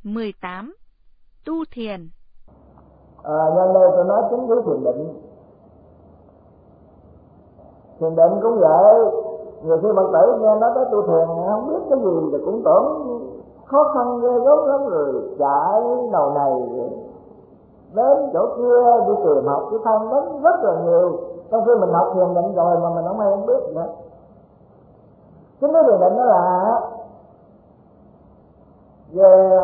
18. Tu thiền. Nhân đây tôi nói chính với thiền định. Thiền định cũng vậy. Nhiều khi Phật tử nghe nói tới tu thiền không biết cái gì thì cũng tưởng khó khăn ghê gớm lắm, rồi chạy đầu này đến chỗ kia đi tìm học đi tham vấn rất là nhiều. Trong khi mình học thiền định rồi mà mình không ai biết gì hết. Chính cái thiền định đó là về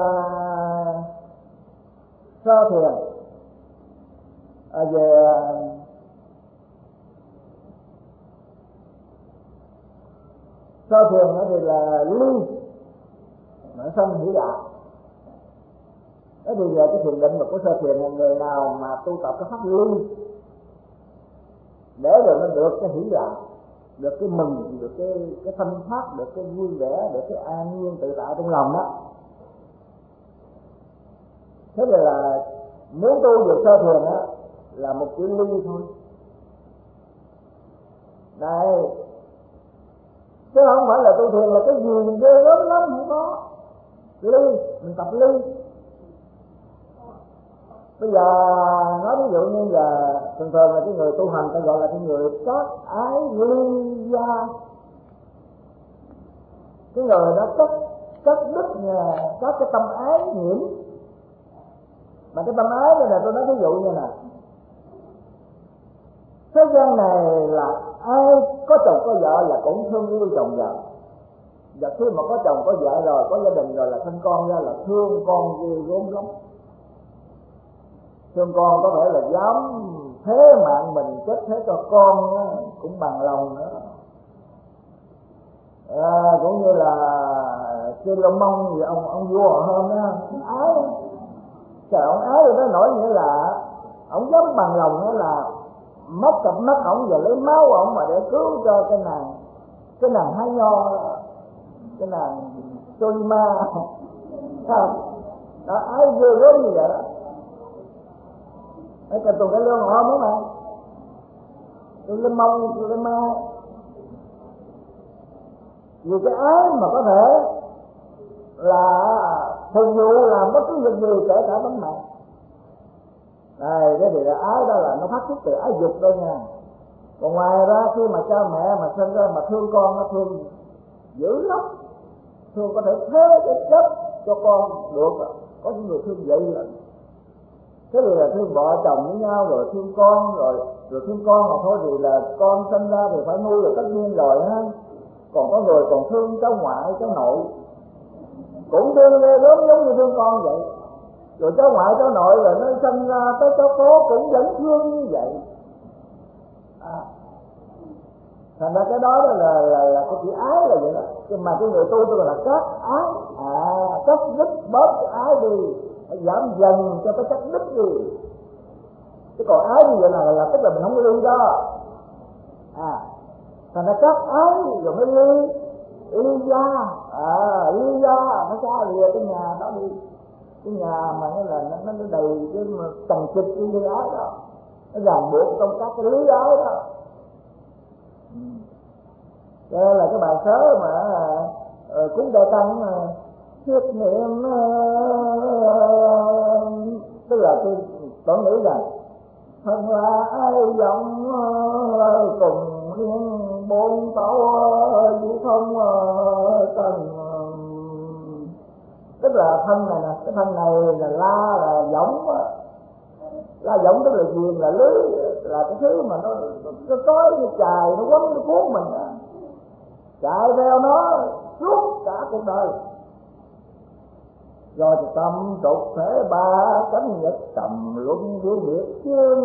sơ thiền, về sơ thiền thì là ly mà sanh hỷ đạo. Thế thì về cái thiền định và của sơ thiền là người nào mà tu tập cái pháp ly để rồi nó được cái hỷ đạo, được cái mừng, được cái thanh thoát, được cái vui vẻ, được cái an nhiên tự tại trong lòng đó. Thế thì là muốn tu được sơ thiền á là một chữ ly thôi. Này, chứ không phải là tu thiền là cái gì ghê gớm lắm, không có. Ly, mình tập ly. Bây giờ nói ví dụ như là thường thường là cái người tu hành ta gọi là cái người có ái ly gia. Cái người đó cắt đứt có cái tâm ái nhiễm. Mà cái tâm ái này là tôi nói ví dụ như là thế gian này là ai có chồng có vợ là cũng thương yêu chồng vợ. Và khi mà có chồng có vợ rồi, có gia đình rồi là sinh con ra là thương con ghê gớm lắm. Thương con có thể là dám thế mạng mình chết thế cho con đó, cũng bằng lòng nữa. Cũng như là Sư Long Mông thì ông vua hôm đó ái, trời ông ái rồi đó, nổi nghĩa là ông dám bằng lòng nữa là mất cặp mắt ổng và lấy máu ổng mà để cứu cho cái nàng Hái Nho, cái nàng Solima. Đó, ái ghê gớm như vậy đó. Cái tuần cái lương họ muốn mà tôi lên mông tôi lên ma, vì cái ái mà có thể là thường vụ làm bất cứ việc gì kể cả bánh mạng. Này, cái gì là ái đó là nó phát xuất từ ái dục thôi nha. Còn ngoài ra khi mà cha mẹ mà sinh ra mà thương con, nó thương dữ lắm, thương có thể thế cái chết cho con được. Có những người thương vậy là thế thì là thương vợ chồng với nhau, rồi thương con, rồi thương con mà thôi thì là con sinh ra thì phải nuôi là tất nhiên rồi ha. Còn có người còn thương cháu ngoại cháu nội, cũng thương ghê gớm giống như thương con vậy. Rồi cháu ngoại cháu nội rồi nó sinh ra tới cháu cố cũng vẫn thương như vậy. Thành ra cái đó là cái chữ ái là vậy đó. Nhưng mà cái người tu tôi là cắt ái, cắt đứt bớt cái ái đi, giảm dần cho tới cắt đứt đi. Chứ còn ái như vậy là tức là mình không có ly đó. Thành ra cắt ái rồi mới ly gia. Ly gia nó xa lìa cái nhà đó đi, cái nhà mà nó đầy cái tầng trịch cái ly ái đó, nó ràng buộc trong các cái lý ái đó. Đây là cái bài sớ mà cúng đại tăng thiết niệm, tức là tôi vẫn nghĩ rằng thân là ai dòng cùng riêng bốn tẩu vũ thông tầng. Tức là thân này nè, cái thân này là la là võng, la võng tức là ghiền là lưới, là cái thứ mà nó trói như chài, nó quấn nó cuốn mình, chạy theo nó suốt cả cuộc đời. Do thì tâm trục thể ba cánh nhật trầm luân vô biệt chương,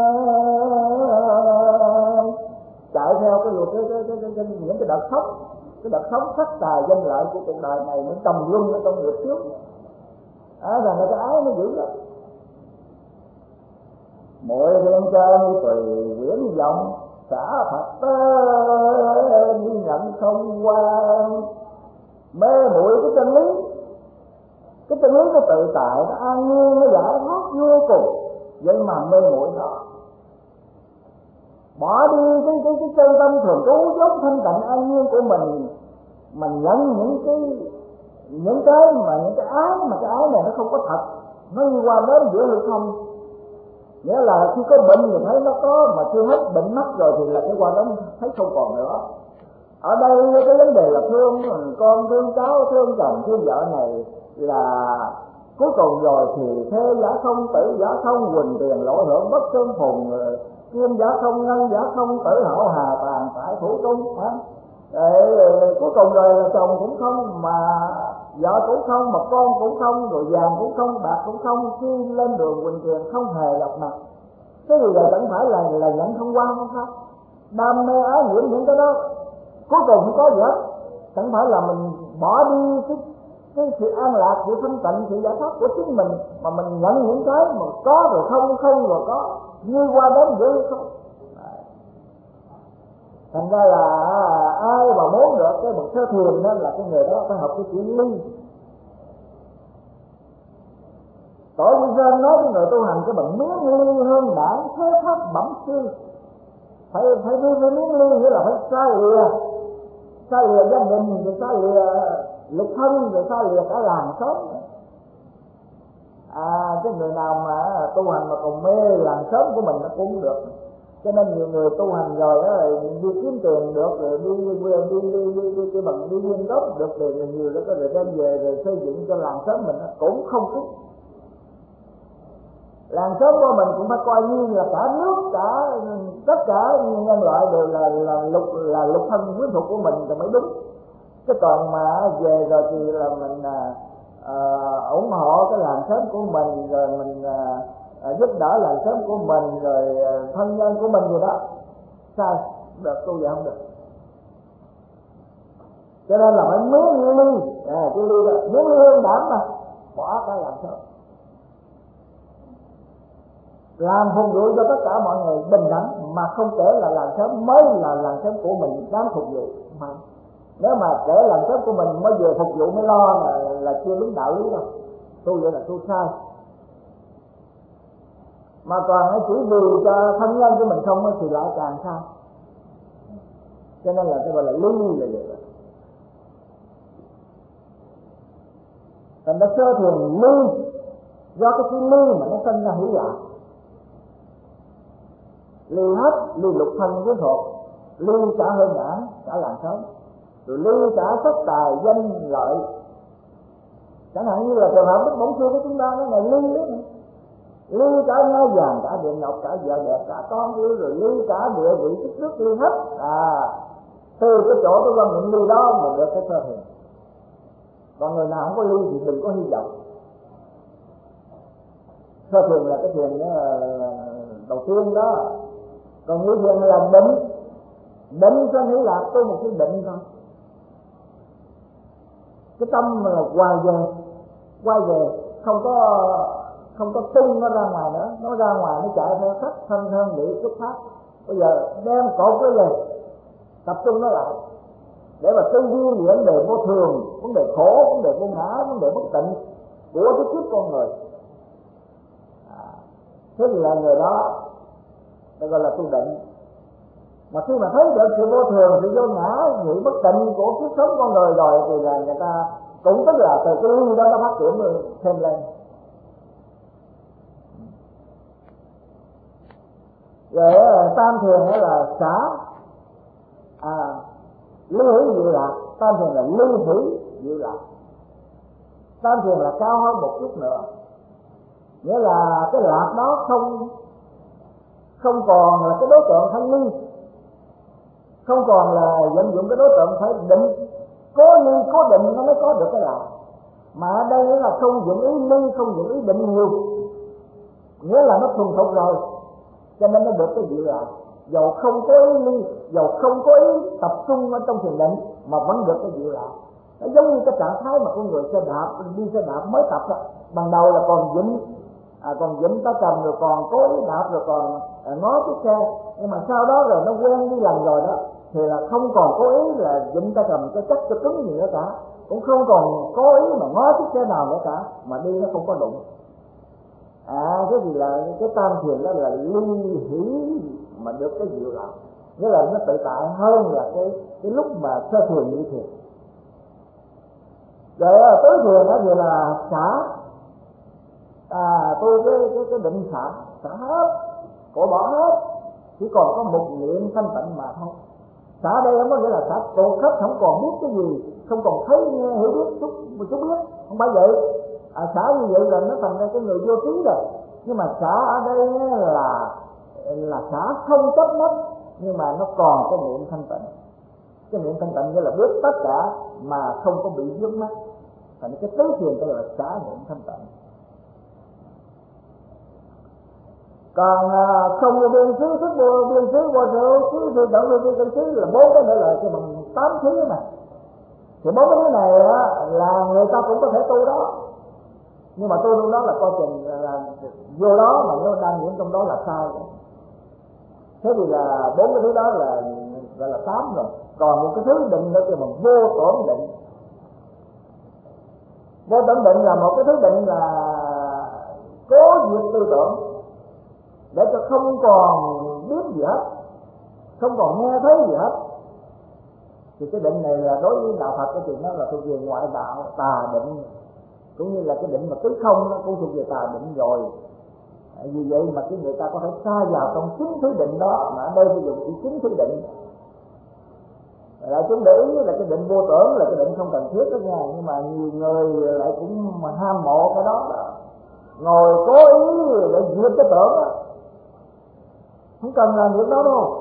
chạy theo cái những cái đợt sóng, cái đợt sóng sắc tài danh lợi của cuộc đời này nó trầm luân ở trong nghiệp trước. Rằng là cái ái nó dữ lắm. Mỗi đêm trên tùy quyển vọng xả thật tơ đi nhận không qua, mê muội cái chân lý. Cái chân lý nó tự tại, nó an nhiên, nó giải thoát vô cùng, vậy mà mê muội nó. Bỏ đi cái chân tâm thường trú giống thanh tịnh an nhiên của mình, mà nhận những những cái ái mà cái ái này nó không có thật, nó như qua đến giữa hư không. Nghĩa là khi có bệnh thì thấy nó có, mà khi hết bệnh mất rồi thì là cái qua đến thấy không còn nữa. Ở đây cái vấn đề là thương con, thương cháu, thương chồng, thương vợ này là cuối cùng rồi thì thế giả không, tử giả không, quỳnh tiền lỗ hưởng bất tương phùng, kim giả không, ngân giả không, tử hảo hà tàn tại thủ trung. Cuối cùng rồi là chồng cũng không, mà vợ cũng không, mà con cũng không, rồi vàng cũng không, bạc cũng không, khi lên đường quỳnh tiền không hề gặp mặt. Cái gì rồi chẳng phải là nhận không qua không sao? Đam mê ái nhiễm những cái đó cuối cùng không có gì hết. Chẳng phải là mình bỏ đi cái sự an lạc, sự thanh tịnh, sự giải thoát của chính mình, mà mình nhận những cái mà có rồi không, không rồi có, như qua đến giữa không. Thành ra là ai mà muốn được cái bậc sơ thiền đó là cái người đó phải học cái chữ ly. Tổ Quy Sơn nói với người tu hành cái bằng miếng ly hương đảng thế pháp bẩm sư, phải đi với miếng ly, nghĩa là phải xa lìa gia đình, rồi xa lìa lục thân, rồi xa lìa cả làng xóm. Cái người nào mà tu hành mà còn mê làng xóm của mình nó cũng được. Cho nên nhiều người tu hành rồi đó, đi kiếm tiền được, rồi đi bằng đi nguyên gốc được, rồi nhiều đó có rồi đem về rồi xây dựng cho làng xóm mình cũng không thích. Làng xóm của mình cũng phải coi như là cả nước, cả tất cả nhân loại đều là lục thân quyến thuộc của mình thì mới đúng. Cái còn mà về rồi thì là mình ủng hộ cái làng xóm của mình, rồi mình giúp đỡ làng xóm của mình, rồi thân nhân của mình gì đó, sai được, tu vậy không được. Cho nên là phải miếng ly, cái ly đó, miếng ly hương đảm mà bỏ cái làng xóm, làm phục vụ cho tất cả mọi người bình đẳng, mà không kể là làng xóm mới là làng xóm của mình dám phục vụ. Mà nếu mà kể làng xóm của mình mới về phục vụ mới lo là chưa đúng đạo lý đâu, tu vậy là tu sai. Mà còn chỉ vì cho thân nhân của mình không thì lại càng sai. Cho nên là cái gọi là ly là vậy đó. Thành ra sơ thiền ly, do cái chữ ly mà nó sinh ra hữu lạc. Ly hết, ly lục thân quyến thuộc, ly cả hơi nhãn, cả làng xóm, rồi ly cả sắc tài danh lợi. Chẳng hạn như là trường hợp Đức Bổn Sư của chúng ta, nó là ly đó, ly cả ngai vàng, cả điện ngọc, cả vợ đẹp, cả con yêu, rồi ly cả địa vị tích nước, ly hết. Từ cái chỗ tôi quan niệm ly đó mà được cái sơ thiền. Còn người nào không có ly thì đừng có hy vọng. Sơ thiền là cái thiền đó đầu tiên đó. Còn như thiền là định cho hữu lạc, tôi một cái định thôi. Cái tâm là quay về, không có tung nó ra ngoài nữa, nó ra ngoài nó chạy theo sắc thân thân vị xuất phát. Bây giờ đem cột cái lên, tập trung nó lại để mà tư duy về vấn đề vô thường, vấn đề khổ, vấn đề vô ngã, vấn đề bất tịnh của cái kiếp con người. Thế thì là người đó ta gọi là tu định. Mà khi mà thấy được sự vô thường, sự vô ngã, sự bất tịnh của kiếp sống con người rồi thì là người ta cũng tức là từ cái ly đó nó phát triển thêm lên. Rồi tam thiền là xả ly hữu diệu lạc, tam thiền là ly hữu diệu lạc. Tam thiền là cao hơn một chút nữa, nghĩa là cái lạc đó không còn là cái đối tượng thanh ly, không còn là vận dụng cái đối tượng phải định, cố ly cố định nó mới có được cái lạc. Mà ở đây là không dụng ý ly, không dụng ý định nhiều, nghĩa là nó thuần thục rồi, cho nên nó được cái diệu lạc. Dầu không có ý ly, dầu không có ý tập trung ở trong thiền định mà vẫn được cái diệu lạc. Nó giống như cái trạng thái mà con người đi xe đạp mới tập đó. Ban đầu là còn vịnh ta cầm, rồi còn cố ý đạp, rồi còn ngó chiếc xe, nhưng mà sau đó rồi nó quen đi lần rồi đó thì là không còn cố ý là vịnh ta cầm cho chắc cho cứng gì nữa cả, cũng không còn cố ý mà ngó chiếc xe nào nữa cả, mà đi nó không có đụng. Cái gì là cái tam thiền đó là ly hỷ mà được cái diệu lạc, nghĩa là nó tự tại hơn là cái lúc mà sơ thiền như thiền. Rồi tứ thiền đó vừa là xả, tôi cái định xả hết, cội bỏ hết, chỉ còn có một niệm thanh tịnh mà thôi. Xả đây không có nghĩa là xả tuột hết, không còn biết cái gì, không còn thấy nghe hiểu biết một chút biết, không phải vậy. Xả như vậy là nó thành ra cái người vô trí rồi. Nhưng mà xả ở đây là xả không chấp mất, nhưng mà nó còn cái niệm thanh tịnh. Cái niệm thanh tịnh nghĩa là biết tất cả mà không có bị vướng mắc. Thành cái tứ thiền đây là xả niệm thanh tịnh. Còn không vô biên xứ, thức vô biên xứ, vô sự động vô biên xứ là bốn cái nữa là cái bằng 8 thứ mà. Thì bốn cái thứ này là người ta cũng có thể tu đó, nhưng mà tu đó là coi chừng là vô đó mà nó đang nhiễm trong đó là sai. Thế thì là bốn cái thứ đó là gọi là 8 rồi. Còn một cái thứ định nữa kêu bằng vô tổn định. Vô tổn định là một cái thứ định là cố diệt tư tưởng để cho không còn biết gì hết, không còn nghe thấy gì hết. Thì cái định này là đối với đạo Phật cái chuyện đó là thuộc về ngoại đạo tà định, cũng như là cái định mà tứ không nó cũng thuộc về tà định rồi. Vì vậy mà cái người ta có thể sa vào trong chính thứ định đó, mà ở đây ví dụ chỉ chính thứ định. Lại chúng để ý là cái định vô tưởng là cái định không cần thiết đó nha, nhưng mà nhiều người lại cũng ham mộ cái đó, ngồi cố ý để diệt cái tưởng đó. Không cần làm việc đó đâu,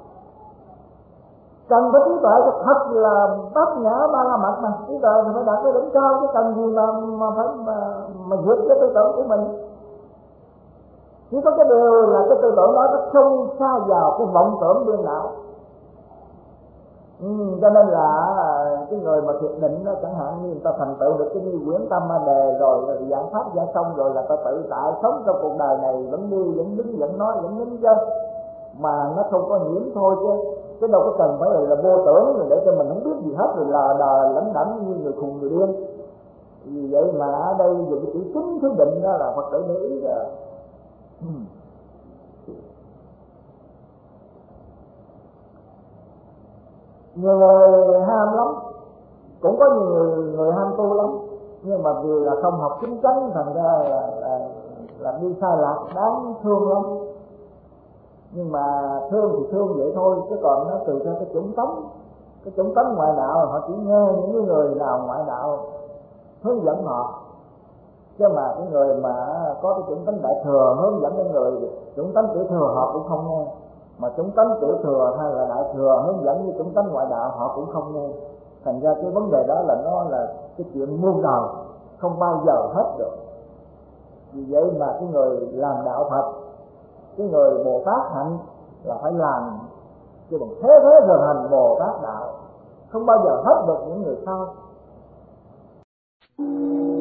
cần có trí tuệ cho thật là bát nhã ba la mật mà. Trí tuệ thì phải đạt cái đỉnh cao, chứ cần gì mà phải mà diệt cái tư tưởng của mình. Chỉ có cái điều là cái tư tưởng đó nó không xa vào cái vọng tưởng điên đảo. Cho nên là cái người mà thiền định đó, chẳng hạn như người ta thành tựu được cái như quyển tâm đề rồi giảng pháp giải xong rồi là ta tự tại sống trong cuộc đời này, vẫn đi vẫn đứng vẫn nói vẫn nín chứ, mà nó không có nhiễm thôi chứ đâu có cần phải là vô tưởng rồi để cho mình không biết gì hết rồi là đờ lẩm đẩm như người khùng người điên. Vì vậy mà ở đây dùng cái chữ chính thứ định đó là Phật tử để ý đó. Nhiều người ham lắm, cũng có nhiều người ham tu lắm, nhưng mà vì là không học chính chắn thành ra là đi sai lạc, đáng thương lắm. Nhưng mà thương thì thương vậy thôi, chứ còn nó tùy theo cái chủng tánh ngoại đạo, họ chỉ nghe những người nào ngoại đạo hướng dẫn họ. Chứ mà cái người mà có cái chủng tánh đại thừa hướng dẫn cái người chủng tánh tiểu thừa họ cũng không nghe, mà chủng tánh tiểu thừa hay là đại thừa hướng dẫn như chủng tánh ngoại đạo họ cũng không nghe. Thành ra cái vấn đề đó là nó là cái chuyện muôn đời, không bao giờ hết được. Vì vậy mà cái người làm đạo Phật, cái người Bồ Tát hạnh là phải làm chứ bằng thế rồi hành Bồ Tát đạo, không bao giờ hết được những người sau.